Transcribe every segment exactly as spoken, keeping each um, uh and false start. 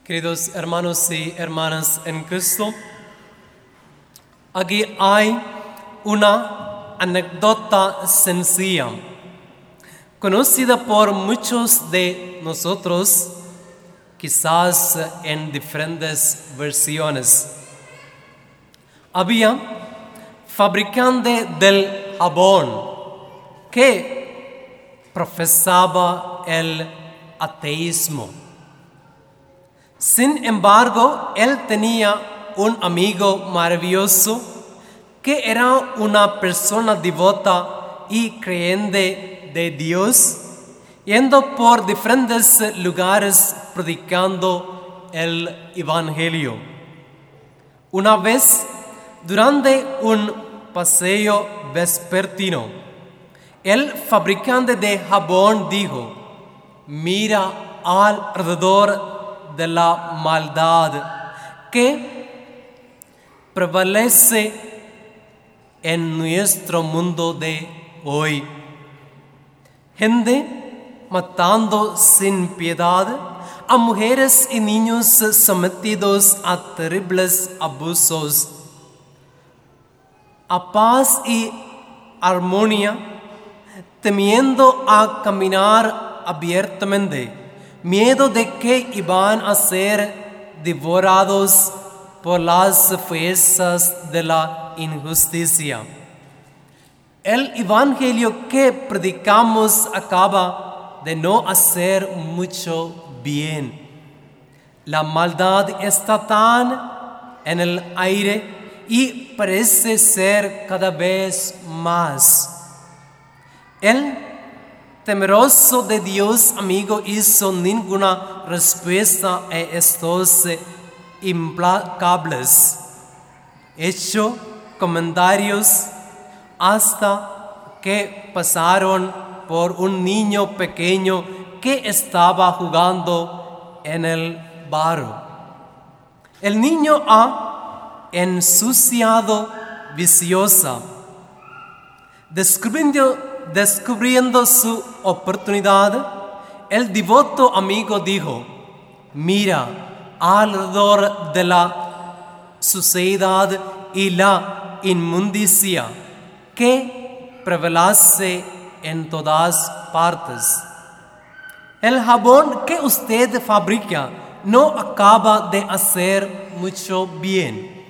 Queridos hermanos y hermanas en Cristo, aquí hay una anécdota sencilla, conocida por muchos de nosotros, quizás en diferentes versiones. Había fabricante del jabón que profesaba el ateísmo. Sin embargo, él tenía un amigo maravilloso que era una persona devota y creyente de Dios, yendo por diferentes lugares predicando el Evangelio. Una vez, durante un paseo vespertino, el fabricante de jabón dijo: mira alrededor de la maldad que prevalece en nuestro mundo de hoy. Gente matando sin piedad a mujeres y niños sometidos a terribles abusos. A paz y armonía, temiendo a caminar abiertamente, miedo de que iban a ser devorados por las fuerzas de la injusticia. El evangelio que predicamos acaba de no hacer mucho bien. La maldad está tan en el aire y parece ser cada vez más. El temeroso de Dios amigo hizo ninguna respuesta a estos implacables. Hecho comentarios hasta que pasaron por un niño pequeño que estaba jugando en el barro. El niño ha ensuciado viciosa, descubriendo Descubriendo su oportunidad, el devoto amigo dijo: mira alrededor de la suciedad y la inmundicia que prevalece en todas partes. El jabón que usted fabrica no acaba de hacer mucho bien.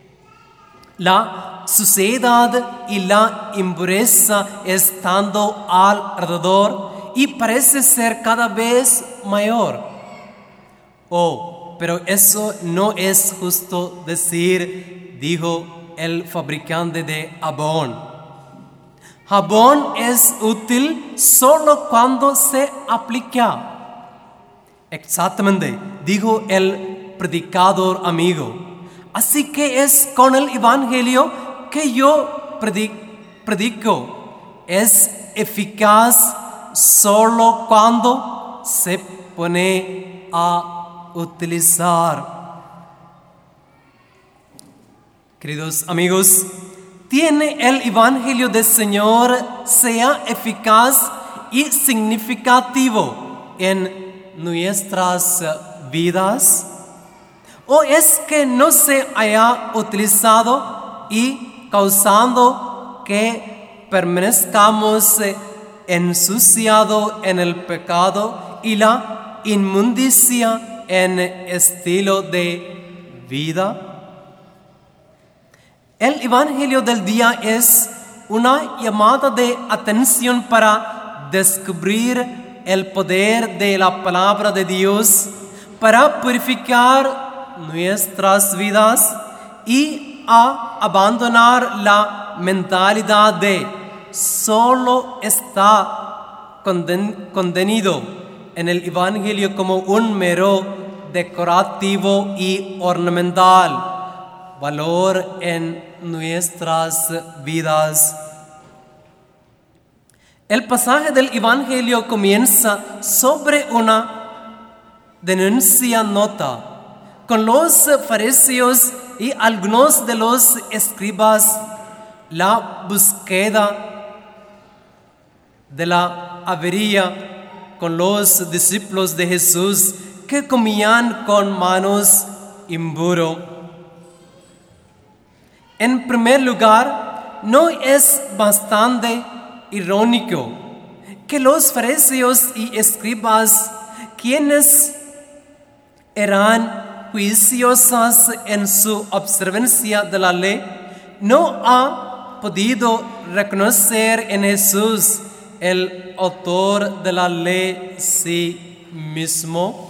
La suciedad y la impureza estando alrededor y parece ser cada vez mayor. Oh, pero eso no es justo decir, dijo el fabricante de jabón. Jabón es útil solo cuando se aplica. Exactamente, dijo el predicador amigo. Así que es con el evangelio que yo predico. Es eficaz solo cuando se pone a utilizar. Queridos amigos, ¿tiene el evangelio del Señor sea eficaz y significativo en nuestras vidas? ¿O es que no se haya utilizado y causando que permanezcamos ensuciados en el pecado y la inmundicia en estilo de vida? El evangelio del día es una llamada de atención para descubrir el poder de la palabra de Dios para purificar nuestras vidas y a abandonar la mentalidad de solo está conden- contenido en el evangelio como un mero decorativo y ornamental valor en nuestras vidas. El pasaje del evangelio comienza sobre una denuncia nota con los fariseos y algunos de los escribas. La búsqueda de la avería con los discípulos de Jesús que comían con manos impuras. En primer lugar, ¿no es bastante irónico que los fariseos y escribas, quienes eran juiciosos en su observancia de la ley, no han podido reconocer en Jesús el autor de la ley sí mismo?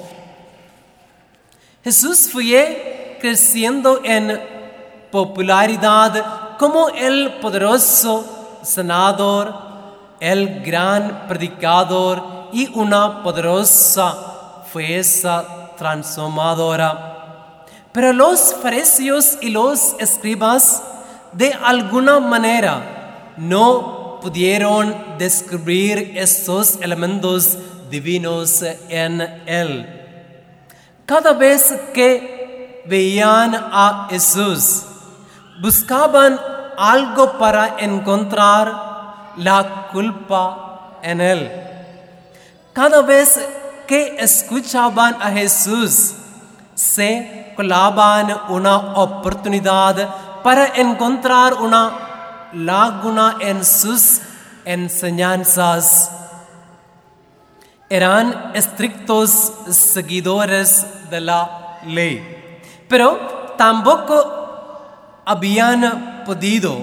Jesús fue creciendo en popularidad como el poderoso sanador, el gran predicador y una poderosa fuerza transformadora. Pero los fariseos y los escribas de alguna manera no pudieron descubrir estos elementos divinos en él. Cada vez que veían a Jesús, buscaban algo para encontrar la culpa en él. Cada vez que escuchaban a Jesús, se colaban una oportunidad para encontrar una laguna en sus enseñanzas. Eran estrictos seguidores de la ley, pero tampoco habían podido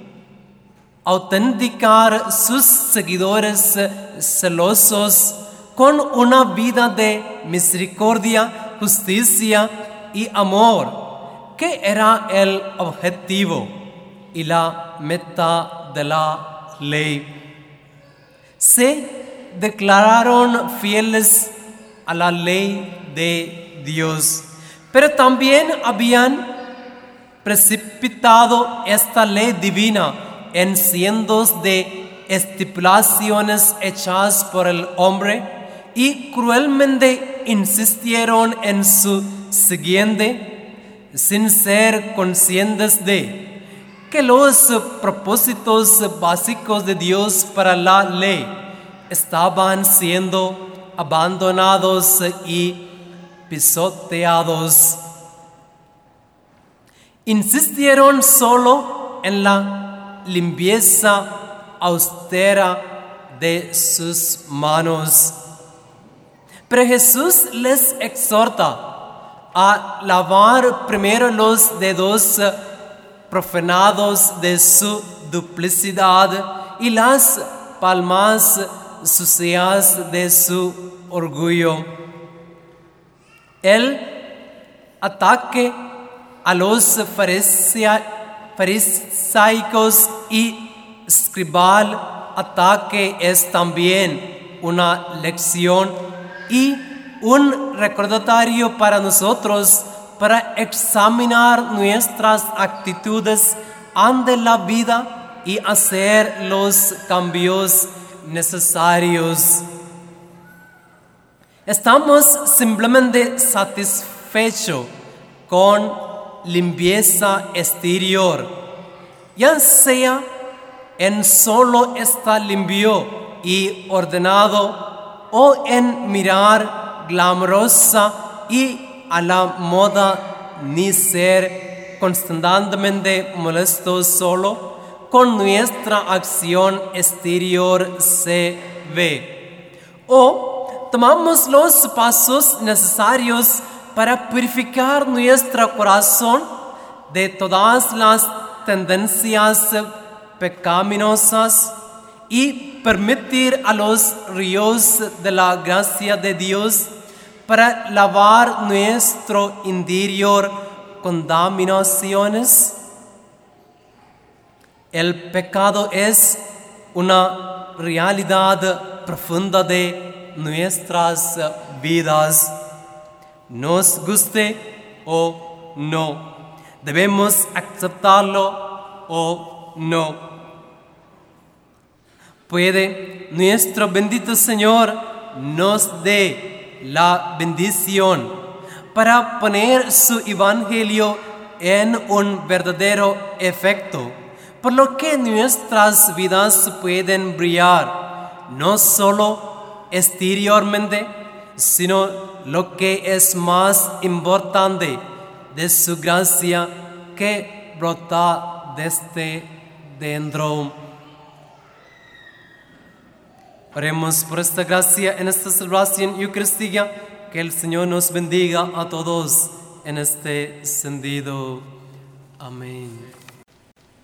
autenticar sus seguidores celosos con una vida de misericordia, justicia y amor, que era el objetivo y la meta de la ley. Se declararon fieles a la ley de Dios, pero también habían precipitado esta ley divina en cientos de estipulaciones hechas por el hombre y cruelmente insistieron en su siguiente, sin ser conscientes de que los propósitos básicos de Dios para la ley estaban siendo abandonados y pisoteados. Insistieron solo en la limpieza austera de sus manos. Pero Jesús les exhorta a lavar primero los dedos profanados de su duplicidad y las palmas sucias de su orgullo. El ataque a los farisaicos y escribal ataque es también una lección y un recordatorio para nosotros para examinar nuestras actitudes ante la vida y hacer los cambios necesarios. Estamos simplemente satisfechos con limpieza exterior, ya sea en solo estar limpio y ordenado o en mirar glamorosa y a la moda, ni ser constantemente molestos solo con nuestra acción exterior se ve. O tomamos los pasos necesarios para purificar nuestro corazón de todas las tendencias pecaminosas y permitir a los ríos de la gracia de Dios para lavar nuestro interior contaminaciones. El pecado es una realidad profunda de nuestras vidas. Nos guste o no, debemos aceptarlo o no. Puede nuestro bendito Señor nos dé la bendición para poner su evangelio en un verdadero efecto, por lo que nuestras vidas pueden brillar no solo exteriormente, sino lo que es más importante, de su gracia que brota desde dentro. Oremos por esta gracia en esta celebración eucarística. Que el Señor nos bendiga a todos en este sentido. Amén.